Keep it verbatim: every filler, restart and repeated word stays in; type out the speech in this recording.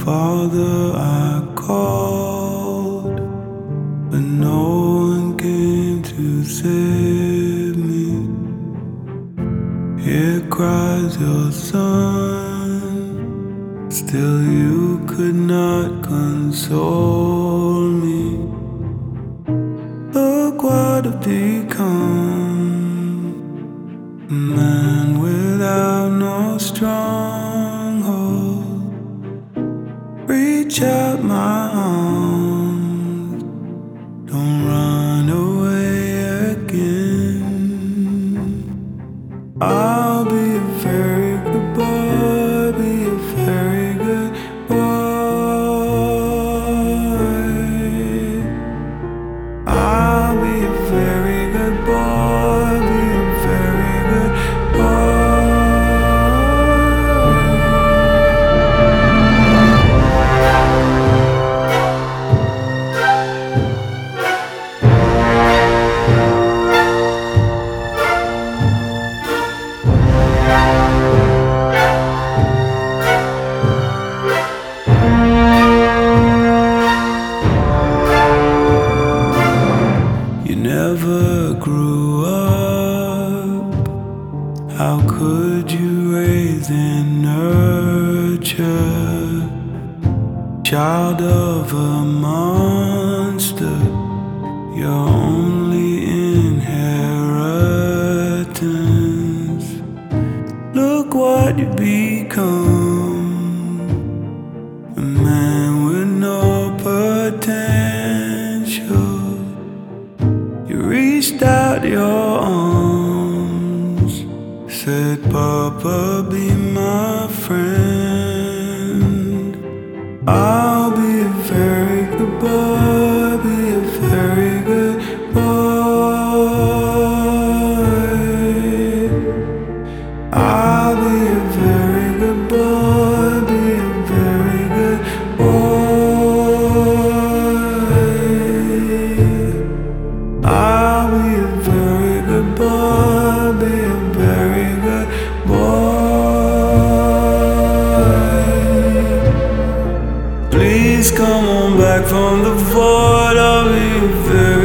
Father, I called, but no one came to save me. Here cries your son, still you could not console me. Look what I've become, a man without no stronghold. Reach out my arms, don't run away again. I'll be a very good boy, be a very good boy. I'll be a very good boy, be a very good boy. You never grew up, how could you raise and nurture? Child of a monster, your only inheritance. Look what you become, a man with no potential. You reached out your arms, said, Papa, be my friend. I'll be a very good boy, be a very good boy. I'll be a very good boy, be a very good boy. I'll be a very good boy, be a very good boy. Please come on back from the void, I'll be a very